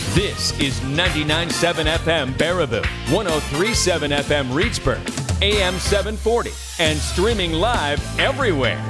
This is 99.7 FM Baraboo, 103.7 FM Reedsburg, AM 740, and streaming live everywhere.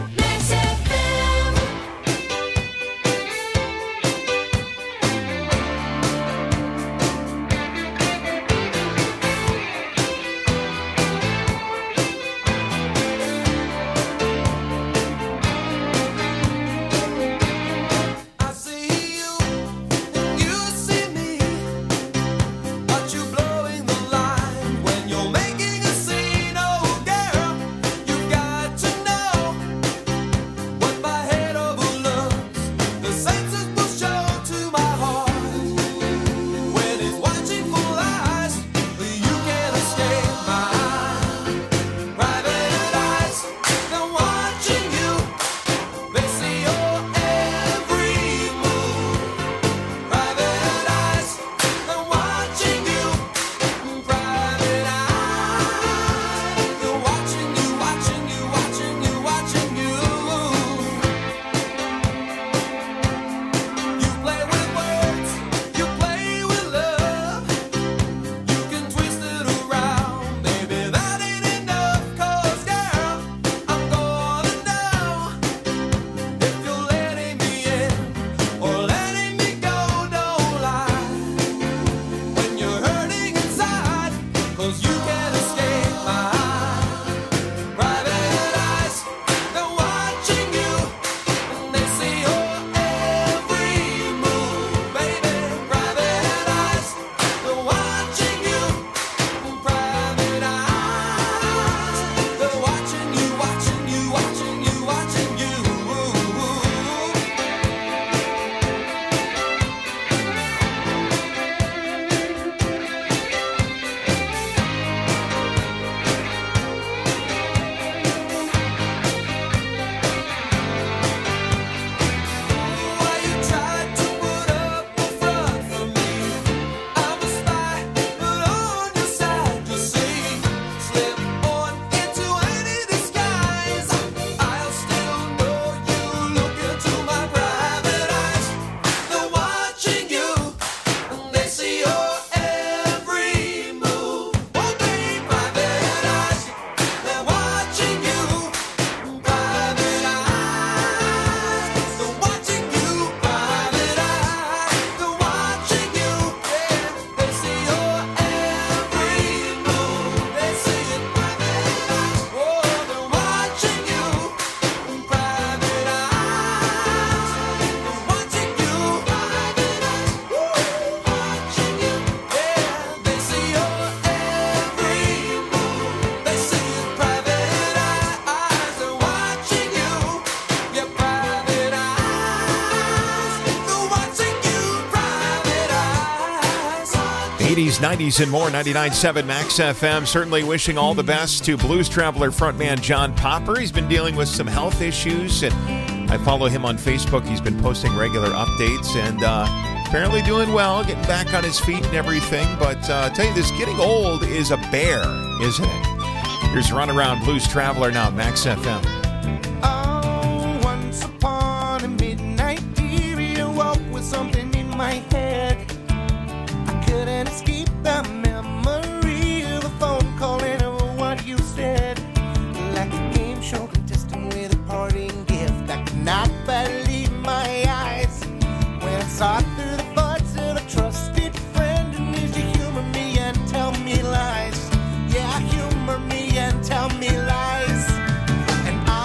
'80s, '90s, and more. 99.7 Max FM. Certainly wishing all the best to Blues Traveler frontman John Popper. He's been dealing with some health issues, and I follow him on Facebook. He's been posting regular updates, and apparently doing well, getting back on his feet and everything. But I tell you, this getting old is a bear, isn't it? Here's Runaround Blues Traveler now, Max FM. Oh, once upon a midnight period, I woke with something in my head. I couldn't escape the memory of a phone call and of what you said. Like a game show contestant with a parting gift. I could not believe my eyes when I saw through the buds of a trusted friend who needs to humor me and tell me lies. Yeah, humor me and tell me lies. And I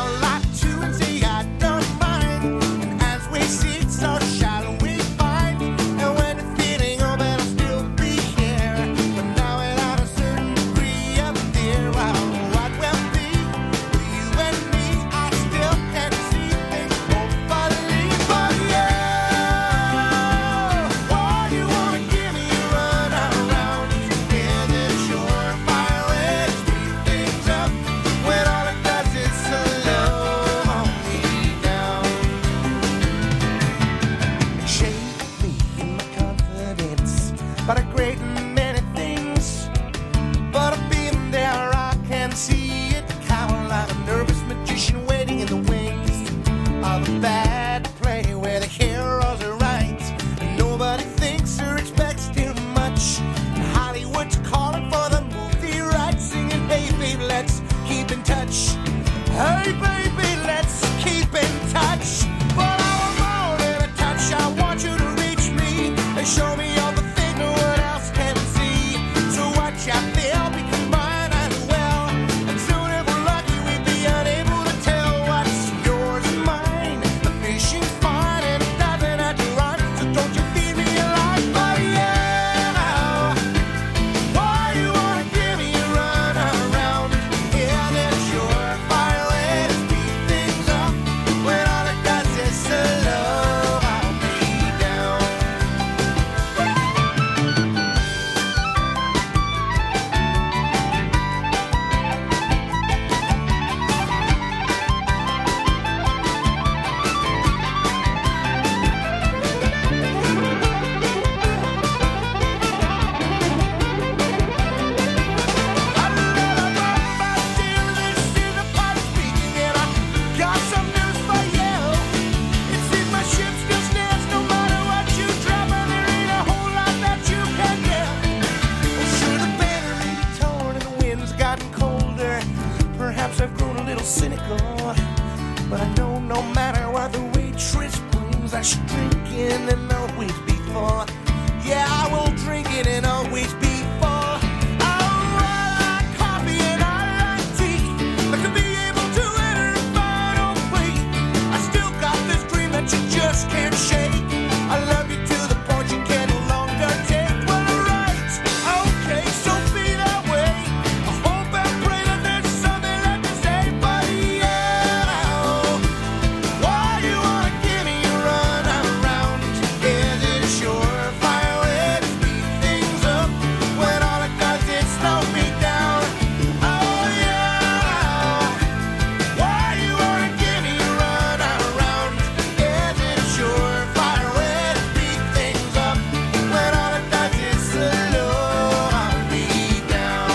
But I know no matter what the waitress brings, I should drink in and always be full. Yeah, I will drink it and always be full. I like coffee and I like tea, but to be able to enter a final plea, I still got this dream that you just can't shake. I love you to the point you can no longer take. Well, right, okay, so be that way. I hope and pray that there's something left to say, but yeah, why you wanna give me a run around? Is it a surefire way to speed things up when all it does is slow me down? Oh yeah, why you wanna give me a run around? Is it a surefire way to speed things up when all it does is slow me down?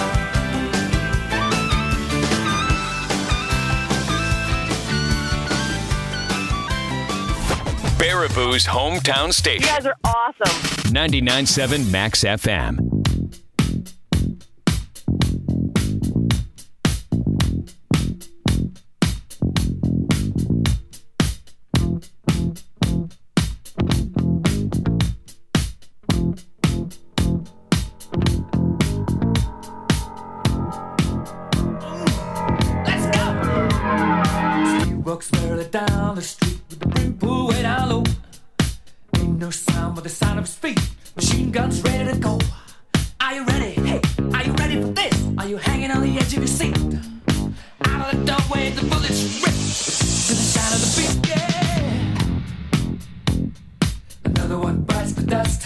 Baraboo's hometown station. You guys are awesome. 99.7 Max FM. Let's go! She walks merrily down the street with the brim pulled way down low. Ain't no sound but the sound of his feet. Machine guns ready to go. Are you ready? Hey, are you ready for this? Are you hanging on the edge of your seat? Out of the doorway, the bullets rip to the sound of the beat. Yeah. Another one bites the dust.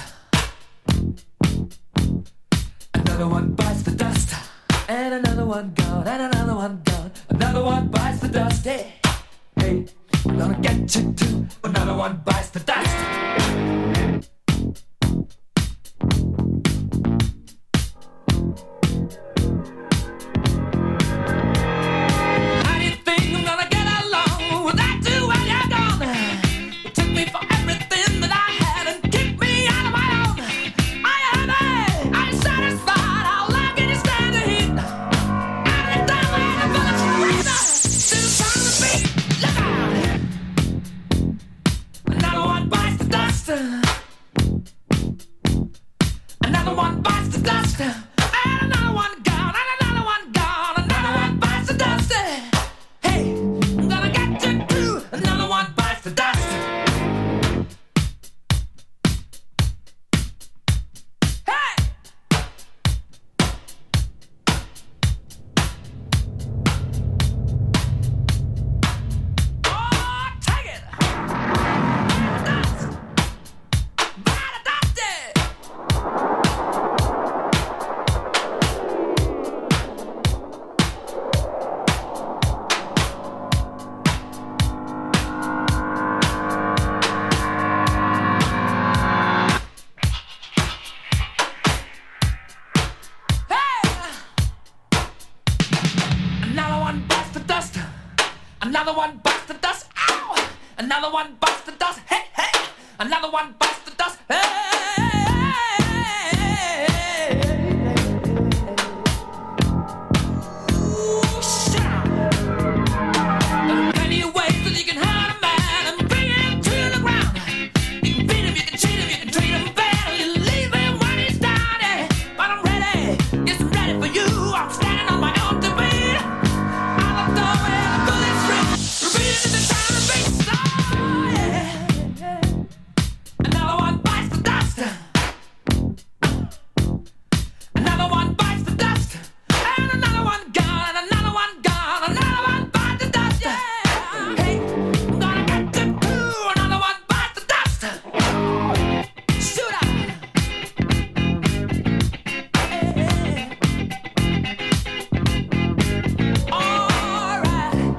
Another one bites the dust. And another one gone, and another one gone. Another one bites the dust. Hey, hey, I'm gonna get you too. Another one bites the dust. How do you think I'm gonna get along without you when you're gone? You took me for everything that I had and kicked me out of my own. Are you happy? Are you satisfied? How long can you stand the heat? Out of the doorway, the bullets rip to the sound of the beat. Look out! Another one bites the dust. Another one bites the dust. And another one gone, and another one gone. Another one bites the dust. Hey, I'm gonna get you too. Another one bites the dust. Hey! Oh, take it! Dust! Bite the dust! Another one bites the dust. Another one bites the dust. Ow! Another one bites the dust. Hey, hey! Another one bites the dust. Ooh, shout! There are plenty of ways that you can hurt a man and bring him to the ground. You can beat him, you can cheat him, you can treat him bad, or you leave him when he's down. Yeah. But I'm ready, yes, I'm ready for you. I'm standing on my own to beat. Out the doorway, the bullets rip, repeating to the sound of beats. Oh, yeah. Another one bites the dust. Another one bites the dust. And another one gone, and another one gone. Another one bites the dust. Yeah. Hey, I'm gonna get you too. Another one bites the dust. Shoot out. All right.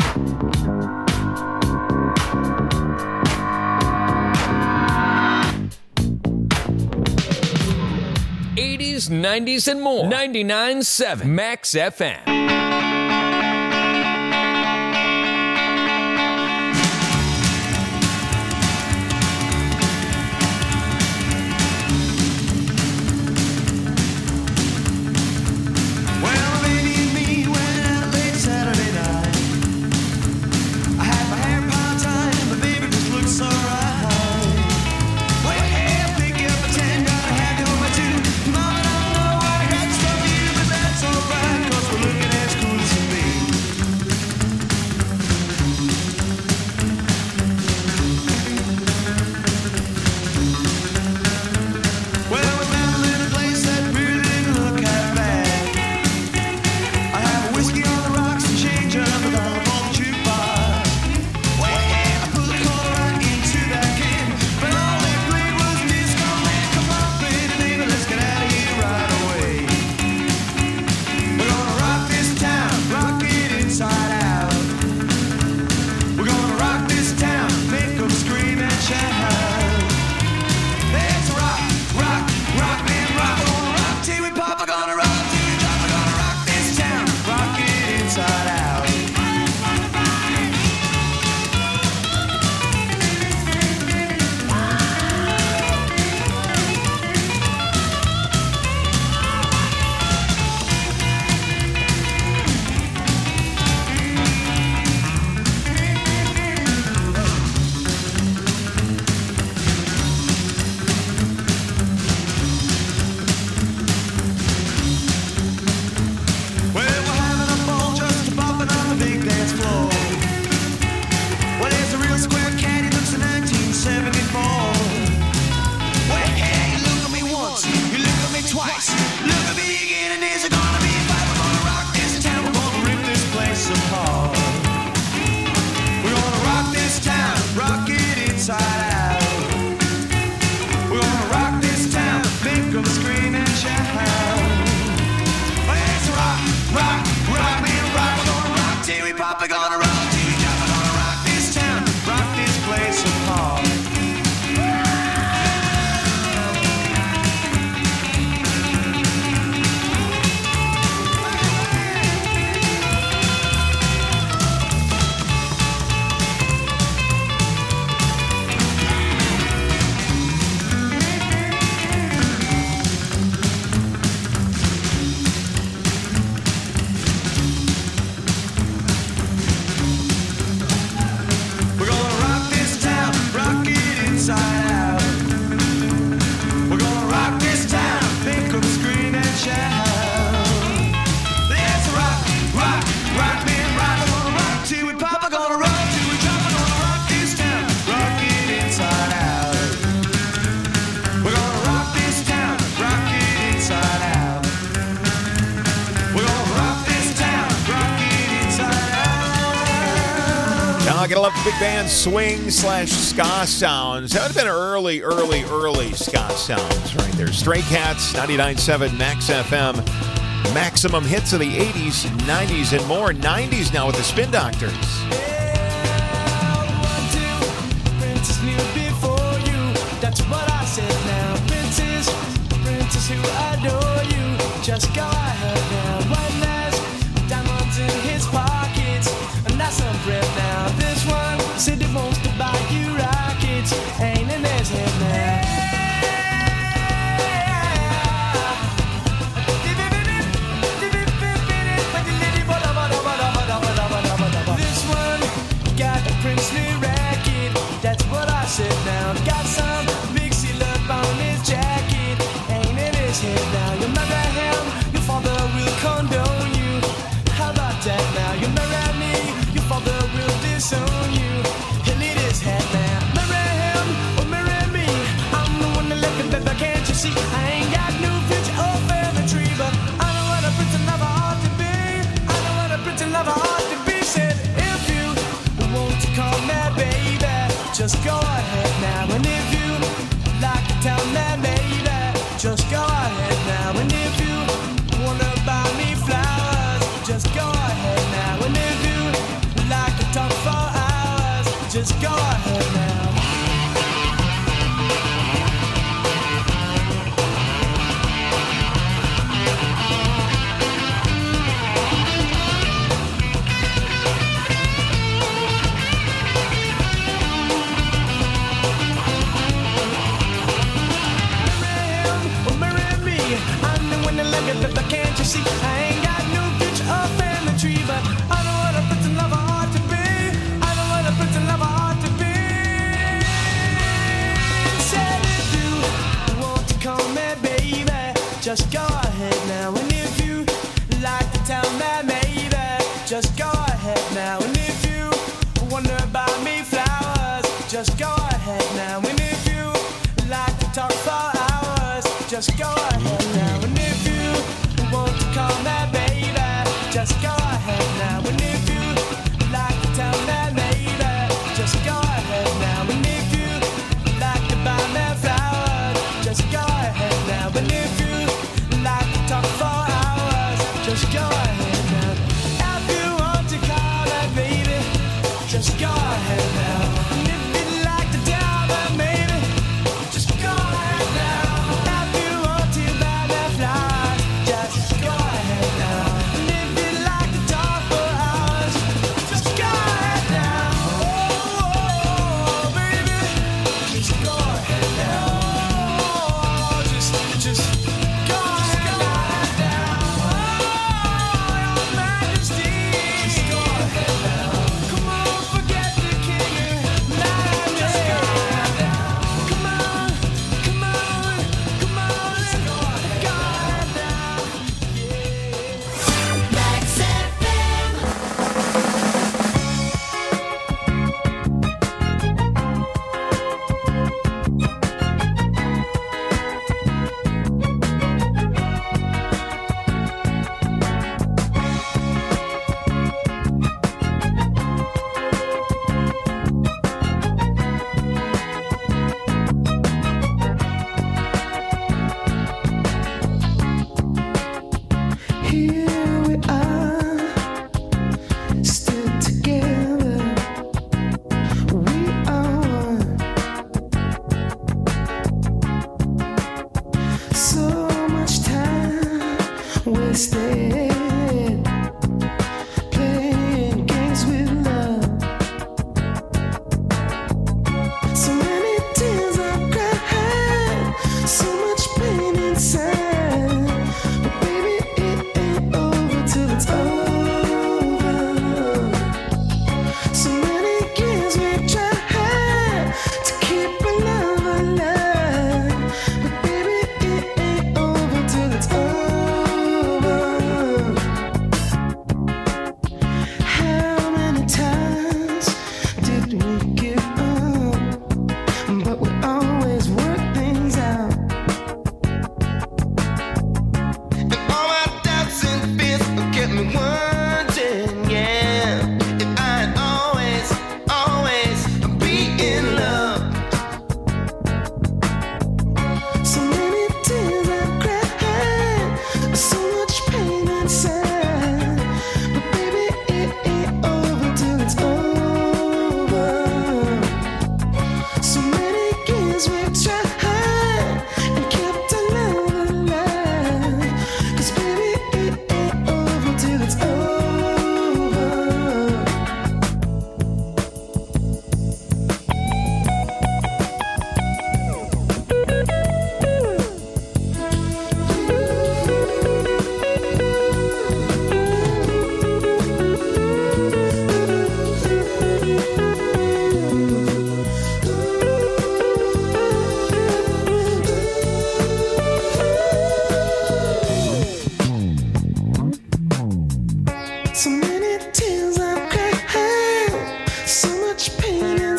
80s, 90s, and more. 99.7 Max FM. Well, baby and me went out late Saturday night. I had my hair gotta love the big band swing/ska sounds. That would have been early ska sounds right there. Stray Cats, 99.7 Max FM. Maximum hits of the 80s, 90s, and more. 90s now with the Spin Doctors. Princess knew before you. That's what I said now. Princess who adore you. Just go ahead now. One last diamonds in his pockets. And that's some bread now. This one said he wants to buy you rockets. Ain't in his head now. This one got a princely racket. That's what I said now. Got some big seal up on his jacket. Ain't in his head now. You marry him, your father will condone you. How about that now? You marry me, your father will disown you. He'll eat his head now. Marry him or marry me. I'm the one that left him, baby, can't you see? I ain't got no future or family tree, but I know what a prince and lover ought to be. I know what a prince and lover ought to be. Said if you want to call me baby, just go ahead now. And if you like to tell me baby, just go ahead now. And if you wanna buy me flowers, just go ahead now. And if you like to talk for hours, just go ahead now. Can't you see? I ain't got no future or family tree, but I know what a prince and lover ought to be. I know what a prince and lover ought to be. Said if you want to call me baby, just go ahead now. And if you like to tell me maybe, just go ahead now. And if you wanna buy me flowers, just go ahead now. And if you like to talk for hours, just go ahead now. And if you want to call me baby, just go ahead now. And if you like to tell me maybe, just go ahead now. And if you like to buy me flowers, just go ahead now. And if you like to talk for hours, just go ahead now. If you want to call me baby, just go ahead now. And if you like to tell me maybe, just go ahead now. If you want to buy me flowers, just go ahead now. And if you like to talk for hours, just go ahead now. Oh, baby, just go ahead now. Oh, just go ahead now. Oh, Your Majesty, just go ahead now. Come on, forget the king.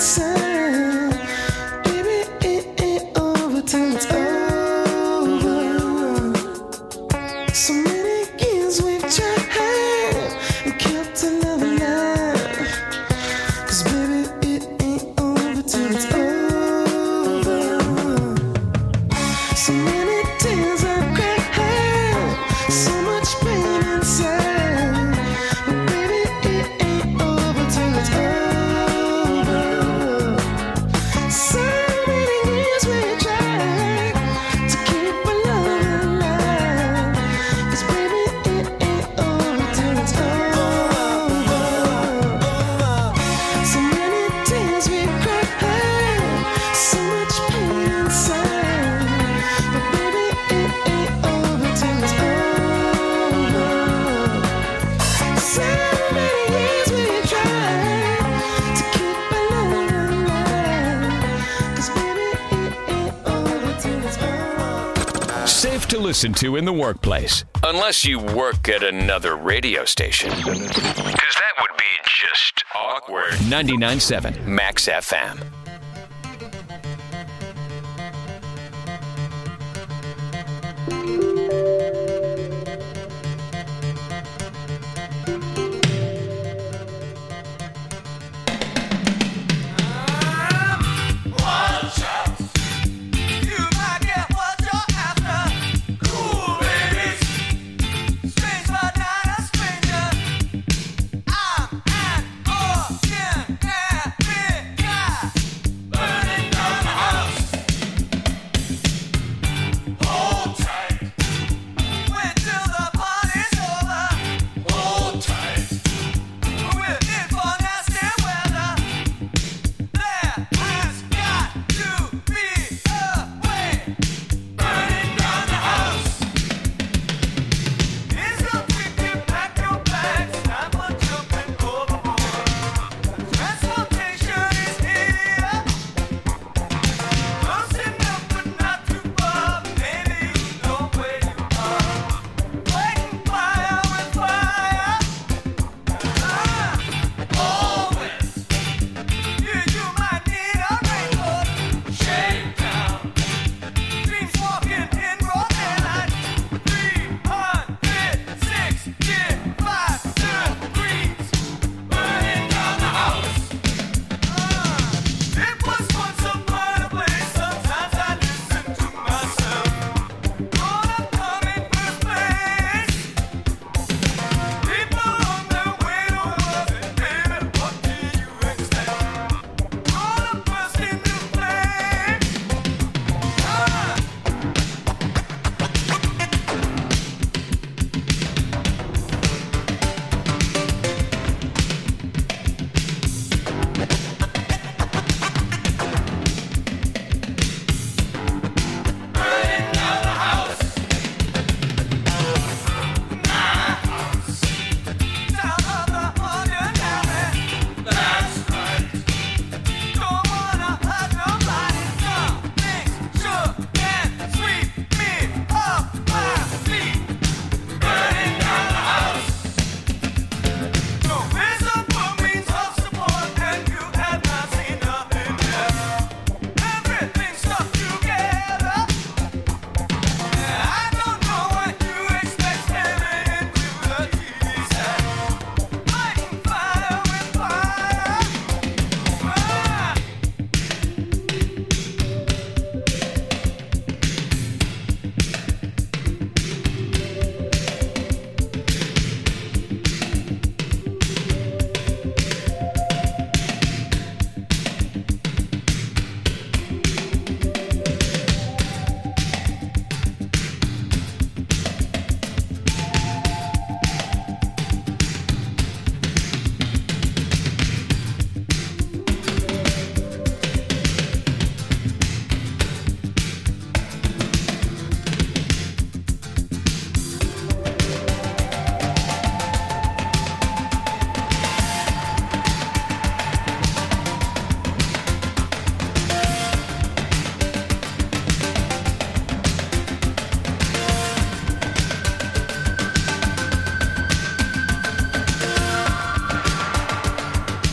inside. Baby, it ain't over till it's over. So many years we tried and kept our love alive. 'Cause baby, it ain't over till it's over. So many tears I've cried, so much pain inside. But baby, it ain't over till it's over. So many years we tried to keep our love alive. 'Cause baby, it ain't over till it's over. So many tears we cried, so much pain inside. But baby, it ain't over till it's over. So many years we tried to keep our love alive. 'Cause baby, it ain't over till it's over. Safe to listen to in the workplace, unless you work at another radio station. Because that would be just awkward. 99.7 Max FM. You might get what you're after. Cool babies, strange but not a stranger. I'm an ordinary guy.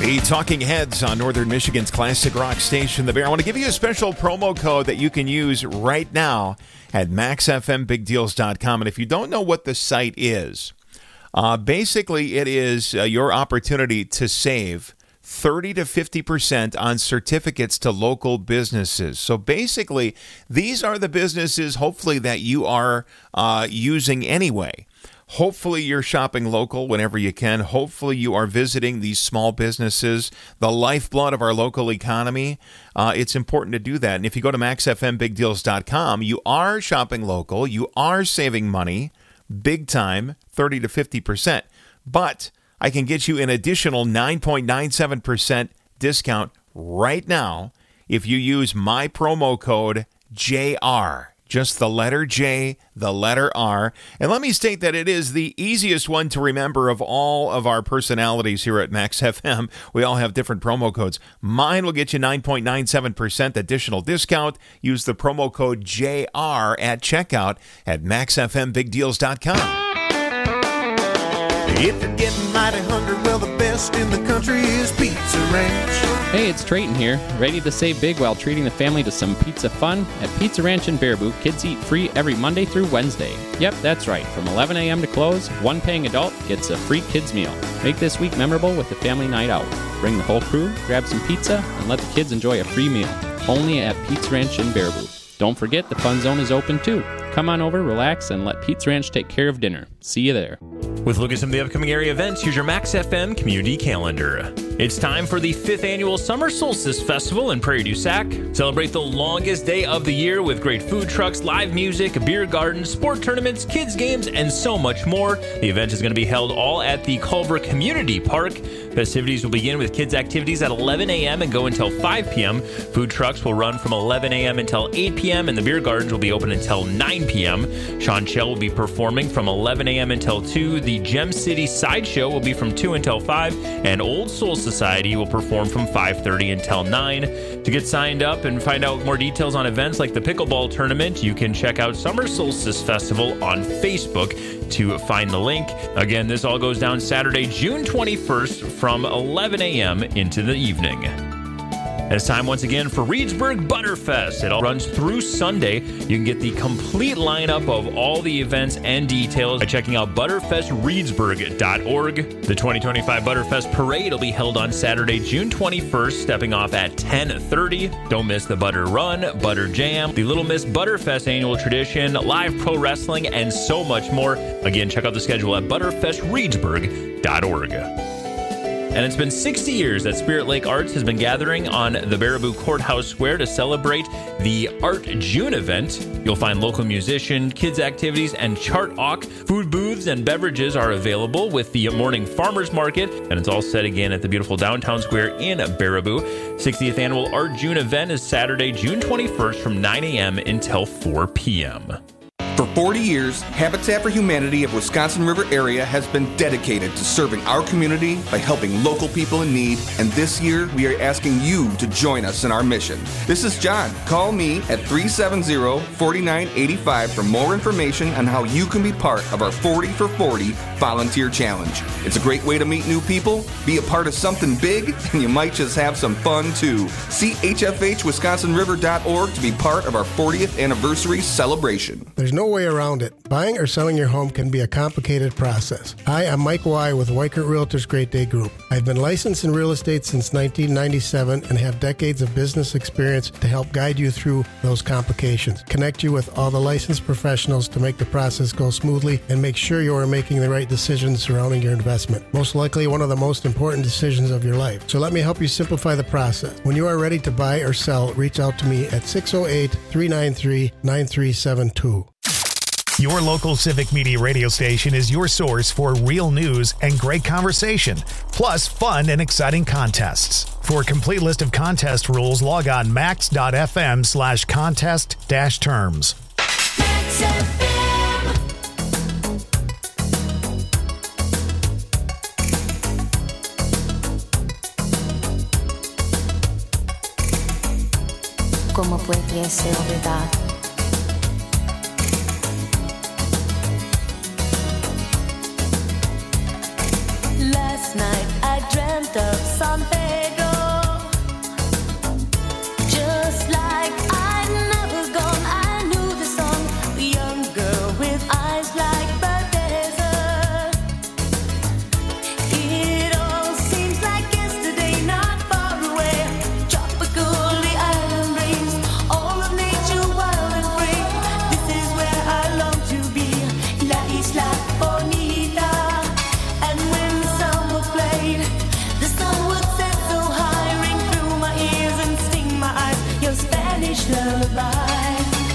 The Talking Heads on Northern Michigan's classic rock station, The Bear. I want to give you a special promo code that you can use right now at maxfmbigdeals.com. And if you don't know what the site is, basically it is your opportunity to save 30 to 50% on certificates to local businesses. So basically, these are the businesses, hopefully, that you are using anyway. Hopefully you're shopping local whenever you can. Hopefully you are visiting these small businesses, the lifeblood of our local economy. It's important to do that. And if you go to maxfmbigdeals.com, you are shopping local. You are saving money, big time, 30 to 50%. But I can get you an additional 9.97% discount right now if you use my promo code JR. Just the letter J, the letter R. And let me state that it is the easiest one to remember of all of our personalities here at Max FM. We all have different promo codes. Mine will get you 9.97% additional discount. Use the promo code JR at checkout at maxfmbigdeals.com. If you're getting mighty hungry, well, the best in the country is Pizza Ranch. Hey, it's Trayton here, ready to save big while treating the family to some pizza fun. At Pizza Ranch in Baraboo, kids eat free every Monday through Wednesday. Yep, that's right. From 11 a.m. to close, one paying adult gets a free kids meal. Make this week memorable with a family night out. Bring the whole crew, grab some pizza, and let the kids enjoy a free meal. Only at Pizza Ranch in Baraboo. Don't forget the fun zone is open too. Come on over, relax, and let Pizza Ranch take care of dinner. See you there. With a look at some of the upcoming area events, here's your Max FM community calendar. It's time for the 5th annual Summer Solstice Festival in Prairie du Sac. Celebrate the longest day of the year with great food trucks, live music, a beer garden, sport tournaments, kids games, and so much more. The event is going to be held all at the Culver Community Park. Festivities will begin with kids' activities at 11 a.m. and go until 5 p.m. Food trucks will run from 11 a.m. until 8 p.m. and the beer gardens will be open until 9 p.m. Sean Shell will be performing from 11 a.m. until 2. The Gem City Sideshow will be from 2 until 5. And Old Soul Society will perform from 5:30 until 9. To get signed up and find out more details on events like the Pickleball Tournament, you can check out Summer Solstice Festival on Facebook to find the link. Again, this all goes down Saturday, June 21st from 11 a.m. into the evening. And it's time once again for Reedsburg Butterfest. It all runs through Sunday. You can get the complete lineup of all the events and details by checking out butterfestreedsburg.org. The 2025 Butterfest Parade will be held on Saturday, June 21st, stepping off at 10:30. Don't miss the Butter Run, Butter Jam, the Little Miss Butterfest annual tradition, live pro wrestling, and so much more. Again, check out the schedule at butterfestreedsburg.org. And it's been 60 years that Spirit Lake Arts has been gathering on the Baraboo Courthouse Square to celebrate the Art June event. You'll find local musician, kids activities, and chart walk. Food booths and beverages are available with the morning farmers market, and it's all set again at the beautiful downtown square in Baraboo. 60th annual Art June event is Saturday, June 21st from 9 a.m. until 4 p.m. For 40 years, Habitat for Humanity of Wisconsin River area has been dedicated to serving our community by helping local people in need, and this year we are asking you to join us in our mission. This is John. Call me at 370-4985 for more information on how you can be part of our 40 for 40 volunteer challenge. It's a great way to meet new people, be a part of something big, and you might just have some fun too. See hfhwisconsinriver.org to be part of our 40th anniversary celebration. There's no way around it. Buying or selling your home can be a complicated process. Hi, I'm Mike Y. with Weichert Realtors Great Day Group. I've been licensed in real estate since 1997 and have decades of business experience to help guide you through those complications, connect you with all the licensed professionals to make the process go smoothly, and make sure you are making the right decisions surrounding your investment. Most likely one of the most important decisions of your life. So let me help you simplify the process. When you are ready to buy or sell, reach out to me at 608-393-9372. Your local Civic Media radio station is your source for real news and great conversation, plus fun and exciting contests. For a complete list of contest rules, log on max.fm/contest-terms. Max FM. ¿Cómo pudiese olvidar? Last night I dreamt dreamt of San Pedro. Just like I'd never gone, I knew the song. A young girl with eyes like the desert. It all seems like yesterday, not far away. Tropical, the island breeze, all of nature wild and free. This is where I long to be, La Isla Bonita. And when the samba played, the sun would set so high, ring through my ears and sting my eyes. Your Spanish lullaby.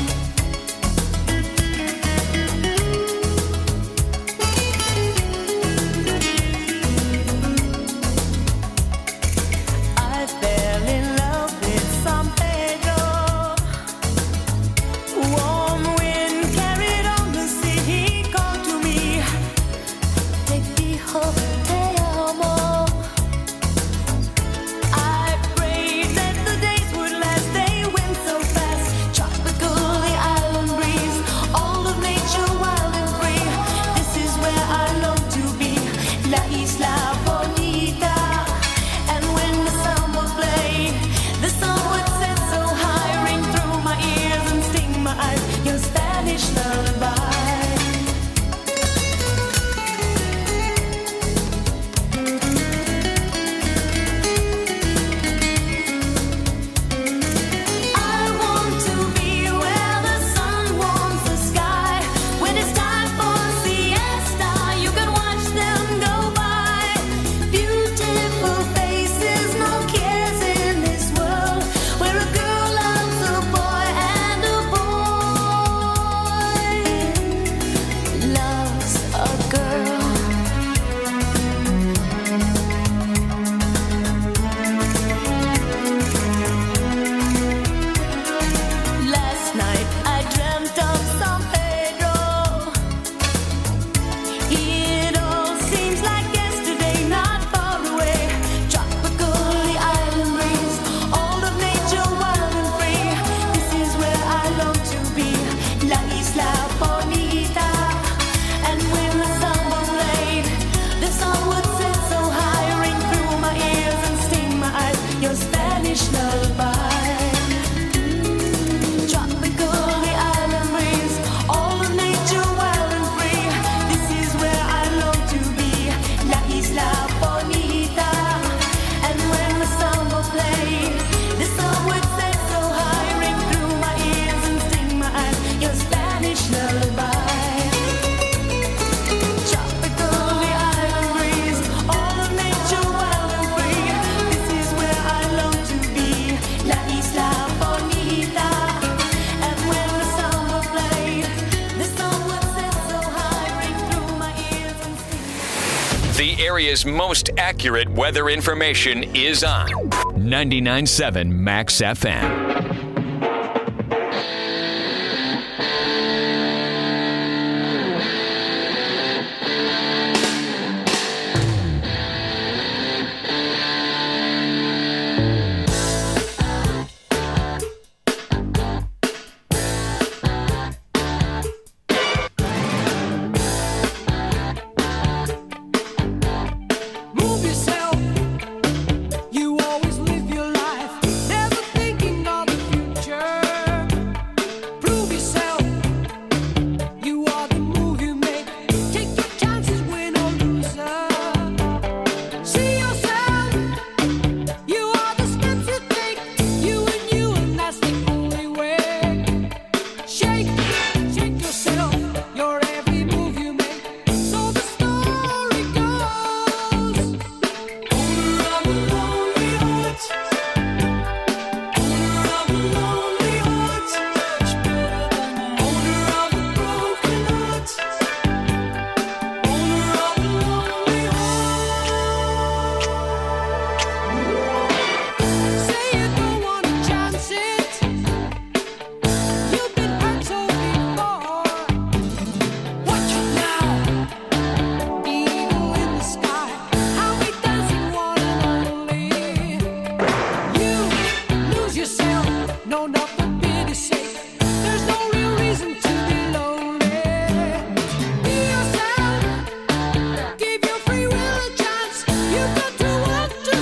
I fell in love with San Pedro. Warm wind carried on the sea. He called to me, te dijo te amo. I prayed that the days would last. They went so fast. Tropical, the island breeze, all of nature wild and free. This is where I long to be, La Isla Bonita. And when the samba played, the sun would set so high, ring through my ears and sting my eyes. Your Spanish lullaby. I want to be where the sun warms the sky. When it's time for siesta, you can watch them go by. Beautiful faces, no cares in this world, where a girl loves a boy and a boy loves a girl. Last night I dreamt of San Pedro. It all seems like yesterday, not far away. Tropical, the island breeze, all of nature wild and free. This is where I long to be, La Isla Bonita. And when the samba played, the sun would set so high, ring through my ears and sting my eyes. Your Spanish lullaby. Tropical, the island breeze, all of nature wild and free. This is where I long to be, La Isla Bonita. And when the samba played, the sun would set so high, ring through my ears and sting my eyes. Your Spanish lullaby. Tropical, the island breeze, all of nature wild and free. This is where I long to be, La Isla Bonita. And when the samba played, the sun would set so high, ring through my ears and sting. The area's most accurate weather information is on 99.7 Max FM. Move yourself. You always live your life, never thinking of the future. Prove yourself. You are the move you make. Take your chances, win or loser. See yourself. You are the steps you take. You, and that's the only way. Shake yourself. Your every move you make. So the story goes. Owner of a lonely heart. Owner of a lonely heart. Owner of a broken heart. Owner of a lonely heart. Say you don't want to chance it. You've been hurt so before. Watch it now. Eagle in the sky. How we dancing one and only. You lose yourself. No, not for pity's sake. There's no real reason to be lonely. Be yourself. Give your free will a chance. You've got to want to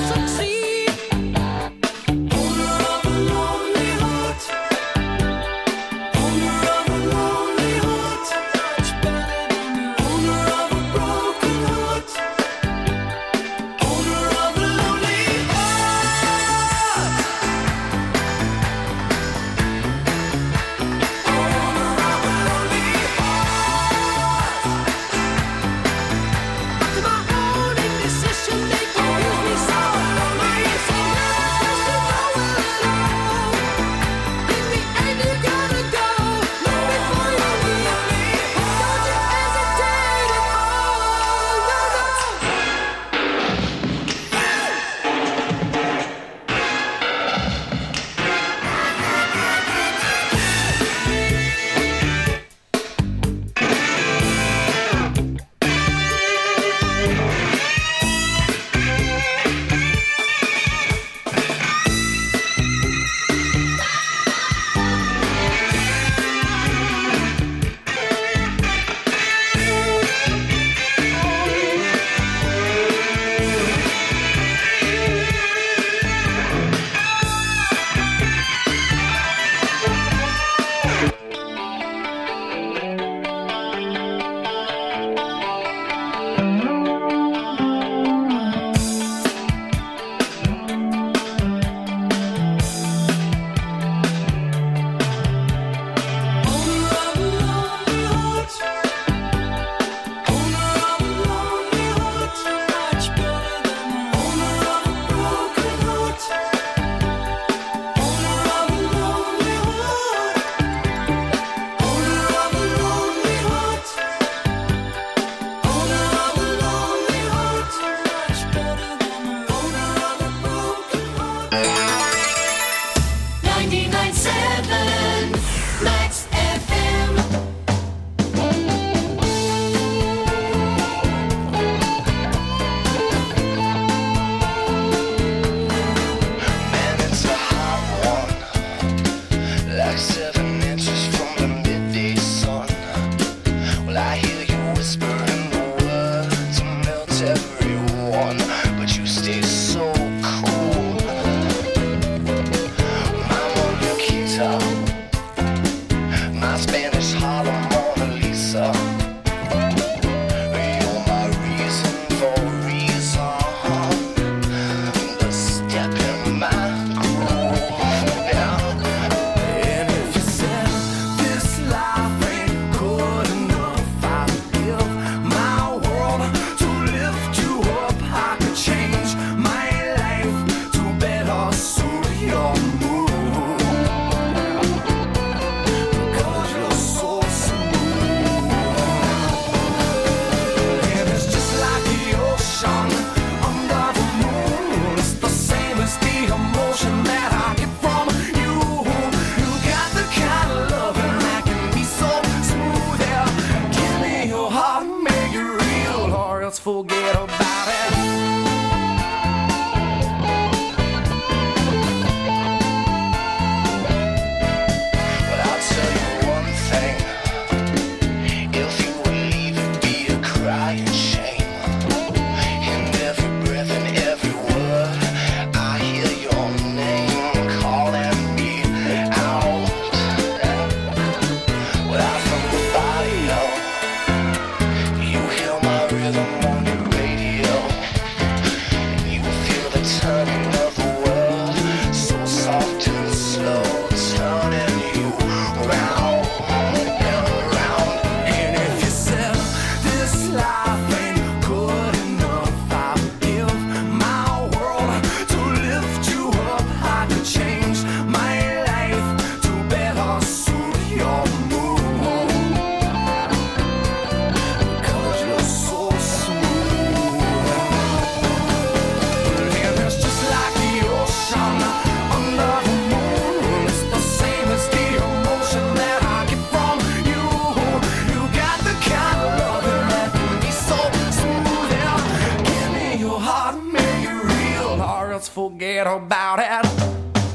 forget about it.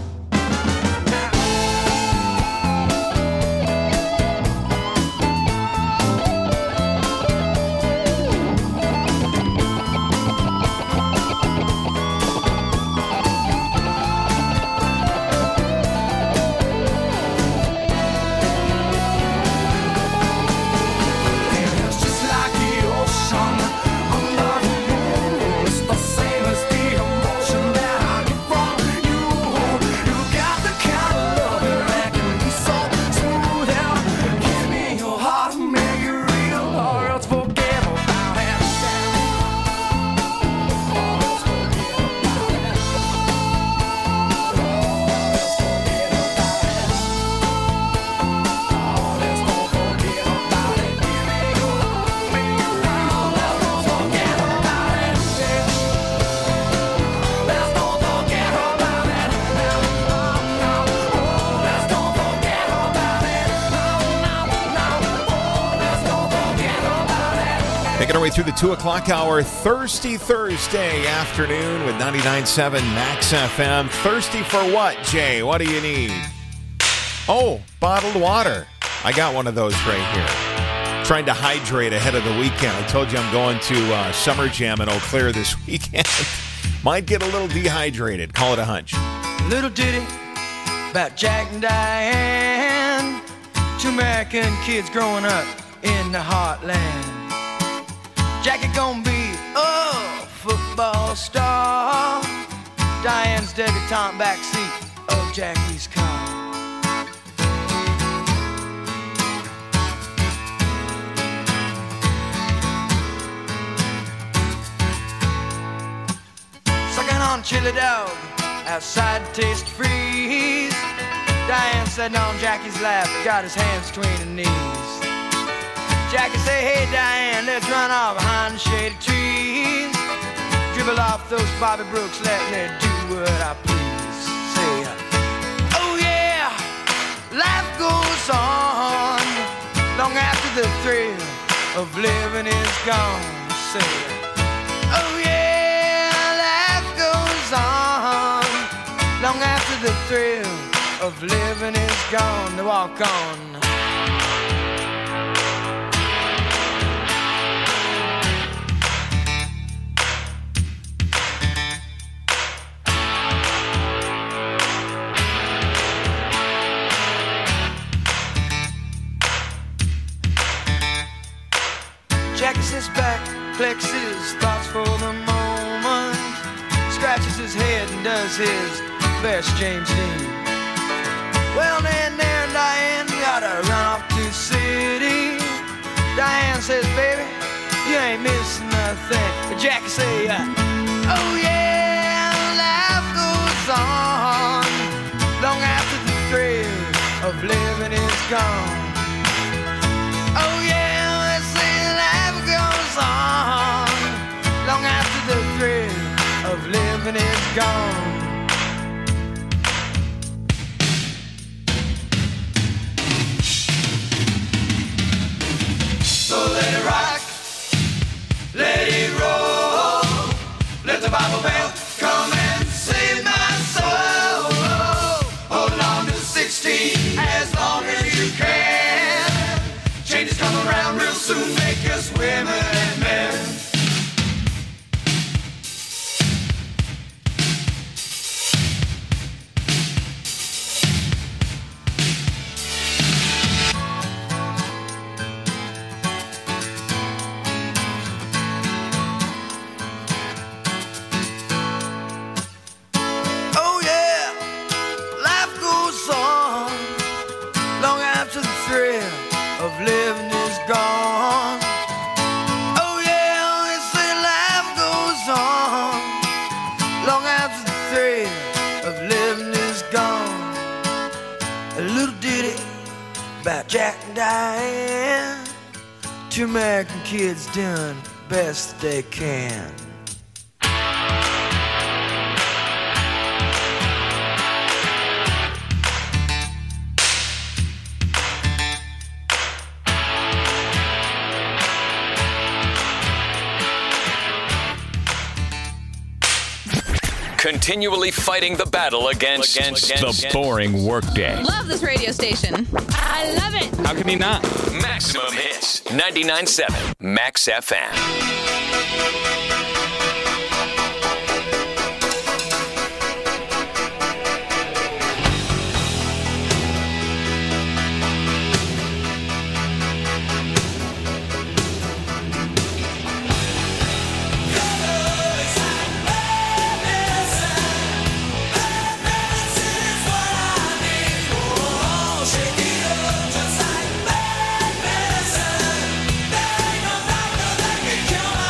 Making our way through the 2 o'clock hour, Thirsty Thursday afternoon with 99.7 Max FM. Thirsty for what, Jay? What do you need? Oh, bottled water. I got one of those right here. Trying to hydrate ahead of the weekend. I told you I'm going to Summer Jam in Eau Claire this weekend. Might get a little dehydrated. Call it a hunch. Little ditty about Jack and Diane, two American kids growing up in the heartland. Jackie gonna be a football star, Diane's debutante backseat of Jackie's car. Sucking on chili dog outside to taste freeze, Diane sitting on Jackie's lap, got his hands between her knees. Jackie say, hey Diane, let's run off behind the shady trees, dribble off those Bobby Brooks, let me do what I please. Say, oh yeah, life goes on long after the thrill of living is gone. Say, oh yeah, life goes on long after the thrill of living is gone. To walk on. Jackie sits back, collects his thoughts for the moment, scratches his head and does his best James Dean. Well, then there and Diane gotta run off to the city. Diane says, baby, you ain't missing nothing. But Jackie say, oh yeah, life goes on long after the thrill of living is gone. Oh yeah, on long after the thrill of living is gone. So let it rock, let it roll, let the Bible belt come and save my soul. Hold on to 16 as long as you can. Changes come around real soon, make us women and men. Oh yeah, life goes on long after the thrill of living is gone. Oh yeah, they say life goes on long after the thrill of living is gone. A little ditty about Jack and Diane, two American kids doing the best they can. continually fighting the battle against the boring workday. Love this radio station. I love it. How can you not? Maximum Hits, 99.7 Max FM. Come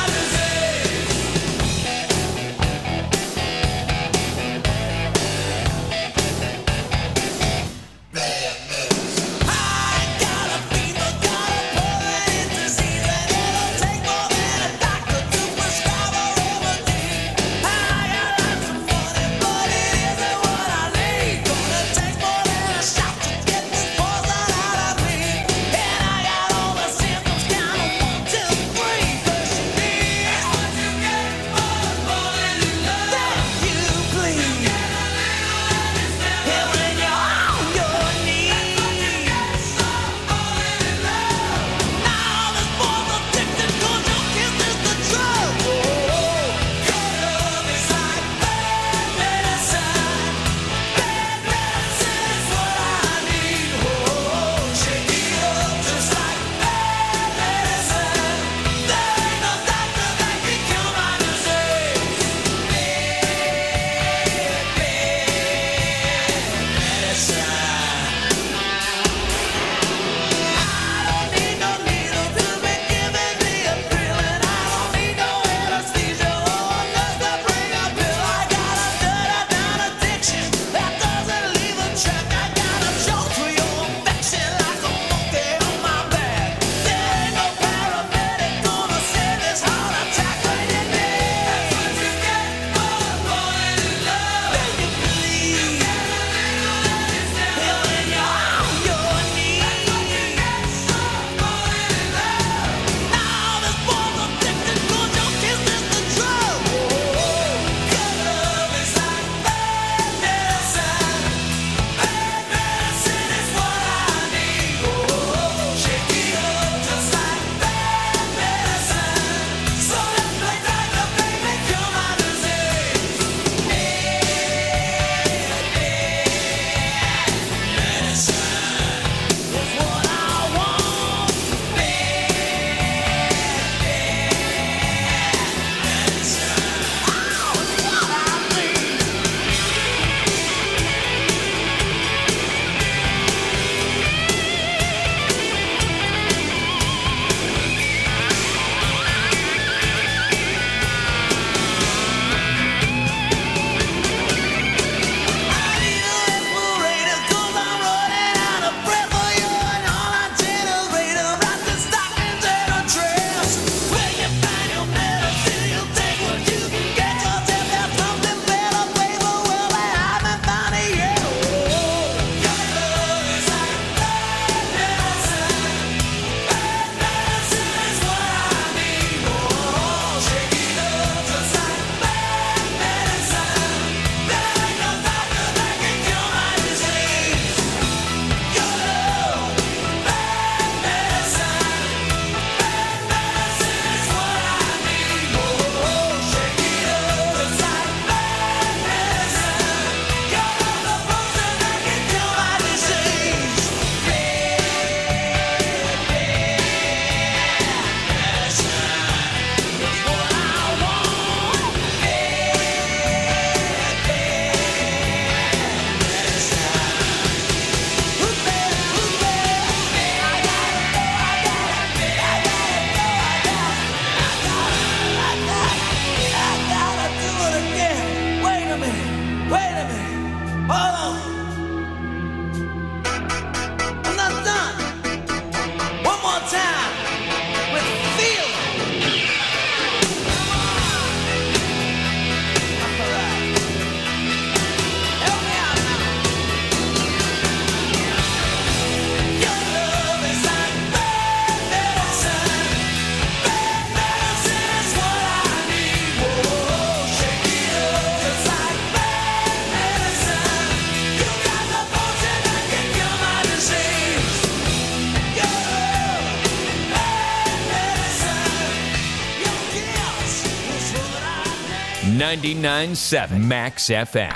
99.7 Max FM.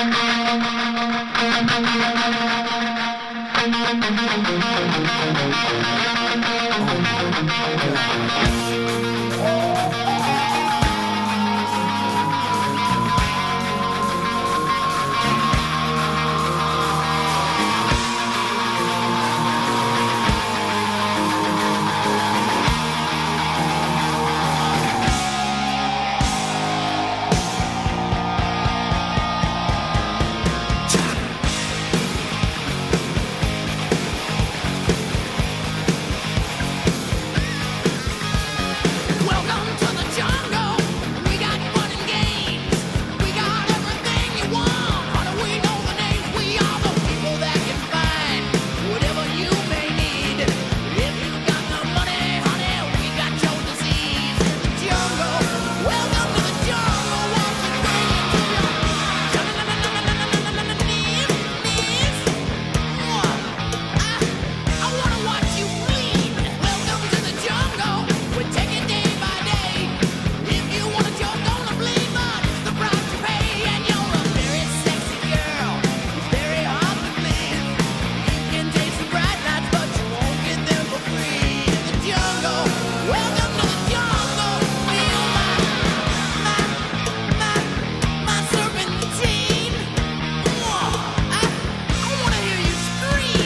Welcome to the jungle. We got fun and games. We got everything you want. How do we know the names? We are the people that can find whatever you may need. If you got the money, honey, we got your disease. In the jungle. Welcome to the jungle. Won't we bring it to your knees? I wanna watch you bleed. Welcome to the jungle. We take it day by day. If you want to joke, gonna bleed, but it's the price you pay. And you're a very sexy girl. It's very hard to please. You can taste the bright lights, but you won't get them for free. In the jungle. Welcome to the jungle. Feel my serpentine. I wanna hear you scream.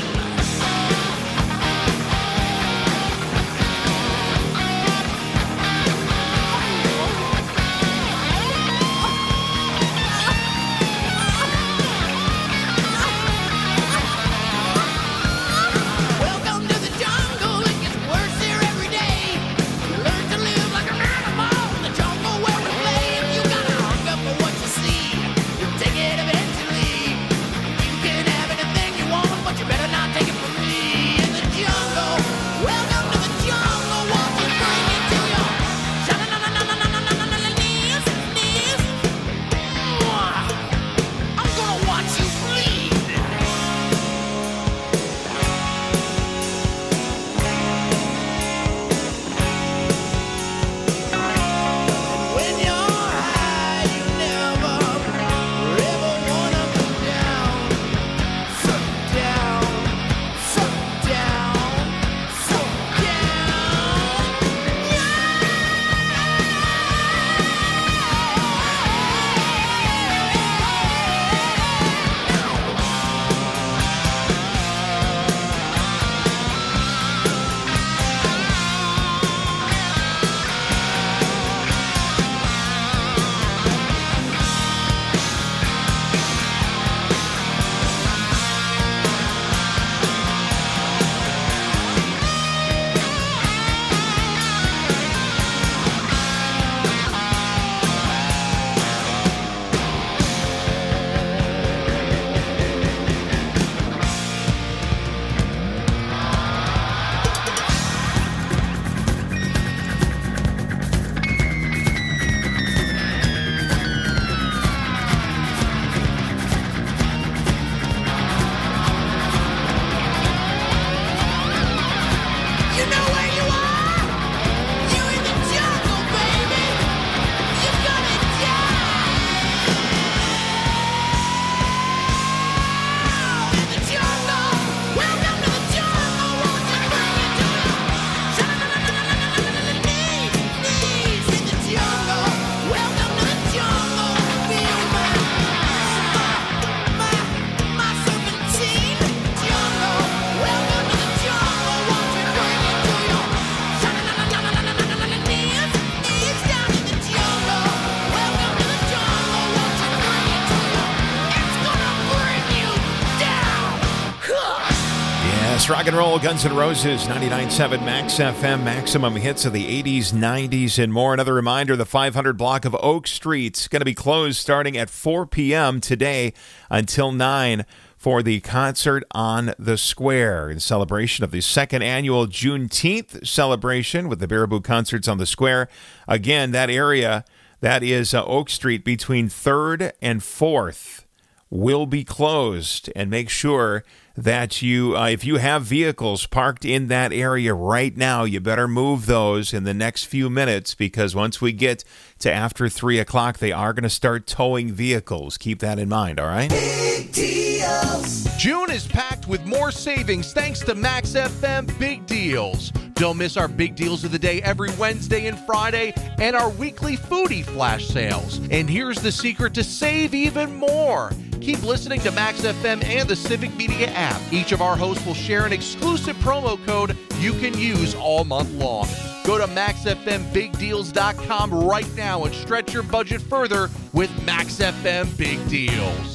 Welcome to the jungle. It gets worse here every day. You learn to live like an animal in the jungle where we play. If you got a hunger for what you see, you'll take it eventually. You can have anything you want, but you better not take it from me. In the jungle. Welcome to the jungle. Won't you bring it to your knees? I'm gonna watch you bleed. When you're high, you never ever wanna come down. So down, so down, so You know where you are? You're in the jungle, baby. You're gonna die. In the jungle. Welcome to the jungle. Won't you bring it to your knees? In the jungle. Welcome to the jungle. Feel my serpentine. Jungle. Welcome to the jungle. Won't you bring it to your knees? Down in the jungle. Welcome to the jungle. Won't you bring it to your? It's gonna bring you down. Yes, rock and roll, Guns N' Roses, 99.7 Max FM, maximum hits of the 80s, 90s, and more. Another reminder, the 500 block of Oak Street's going to be closed starting at 4 p.m. today until 9 for the concert on the Square in celebration of the second annual Juneteenth celebration with the Baraboo Concerts on the Square. Again, that area, that is Oak Street between 3rd and 4th. will be closed. And make sure that you, if you have vehicles parked in that area right now, you better move those in the next few minutes, because once we get to after 3 o'clock, they are going to start towing vehicles. Keep that in mind, all right? Big deals. June is packed with more savings thanks to Max FM Big Deals. Don't miss our big deals of the day every Wednesday and Friday and our weekly foodie flash sales. And here's the secret to save even more. Keep listening to Max FM and the Civic Media app. Each of our hosts will share an exclusive promo code you can use all month long. Go to MaxFMBigDeals.com right now and stretch your budget further with Max FM Big Deals.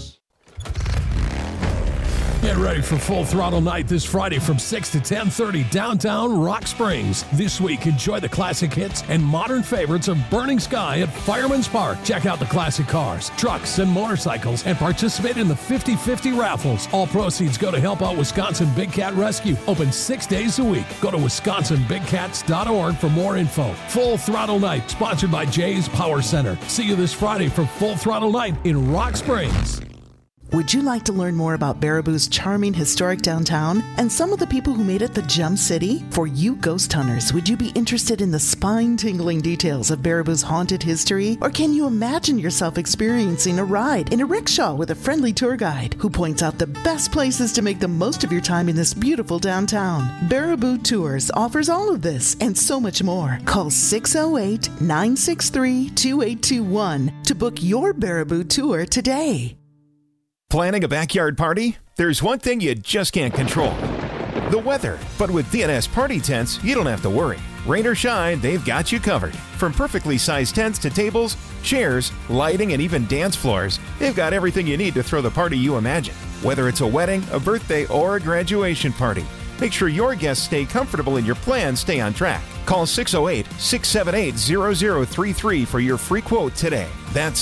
Get ready for Full Throttle Night this Friday from 6 to 10:30 downtown Rock Springs. This week, enjoy the classic hits and modern favorites of Burning Sky at Fireman's Park. Check out the classic cars, trucks, and motorcycles and participate in the 50/50 raffles. All proceeds go to help out Wisconsin Big Cat Rescue. Open 6 days a week. Go to wisconsinbigcats.org for more info. Full Throttle Night, sponsored by Jay's Power Center. See you this Friday for Full Throttle Night in Rock Springs. Would you like to learn more about Baraboo's charming historic downtown and some of the people who made it the Gem City? For you ghost hunters, would you be interested in the spine-tingling details of Baraboo's haunted history? Or can you imagine yourself experiencing a ride in a rickshaw with a friendly tour guide who points out the best places to make the most of your time in this beautiful downtown? Baraboo Tours offers all of this and so much more. Call 608-963-2821 to book your Baraboo tour today. Planning a backyard party? There's one thing you just can't control: the weather. But with DNS Party Tents, you don't have to worry. Rain or shine, they've got you covered. From perfectly sized tents to tables, chairs, lighting, and even dance floors, they've got everything you need to throw the party you imagine. Whether it's a wedding, a birthday, or a graduation party, make sure your guests stay comfortable and your plans stay on track. Call 608-678-0033 for your free quote today. That's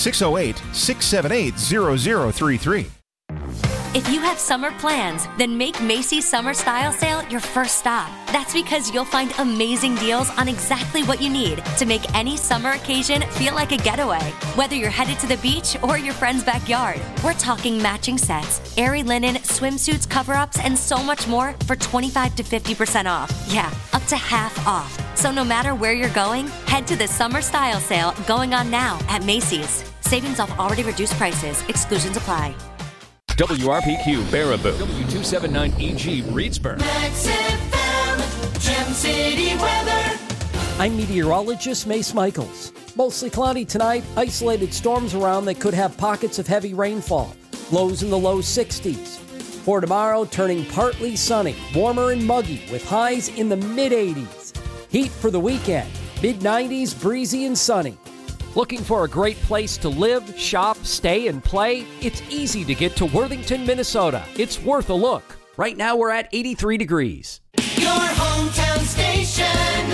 608-678-0033. If you have summer plans, then make Macy's Summer Style Sale your first stop. That's because you'll find amazing deals on exactly what you need to make any summer occasion feel like a getaway. Whether you're headed to the beach or your friend's backyard, we're talking matching sets, airy linen, swimsuits, cover-ups, and so much more for 25 to 50% off. Yeah, up to half off. So no matter where you're going, head to the Summer Style Sale going on now at Macy's. Savings off already reduced prices. Exclusions apply. WRPQ Baraboo, W279EG Reedsburg. Max FM, Gem City weather. I'm meteorologist Mace Michaels. Mostly cloudy tonight, isolated storms around that could have pockets of heavy rainfall. Lows in the low 60s. For tomorrow, turning partly sunny, warmer and muggy with highs in the mid-80s. Heat for the weekend, mid-90s, breezy and sunny. Looking for a great place to live, shop, stay, and play? It's easy to get to Worthington, Minnesota. It's worth a look. Right now we're at 83 degrees. Your hometown station.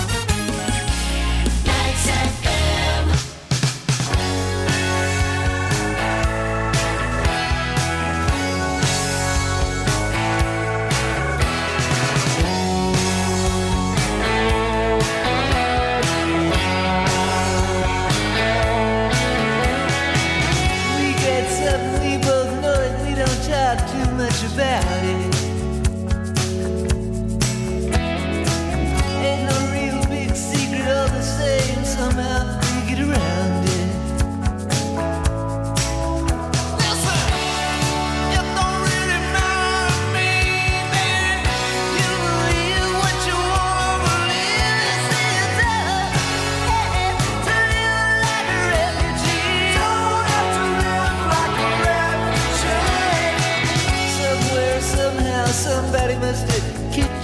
Max FM. About it. Ain't no real big secret, all the same, somehow we get around it. Listen, it don't really matter to me, man. You believe what you want to believe. This is up. Hey, to live like a refugee. Don't have to live like a refugee. Somewhere, somehow, somebody must have kicked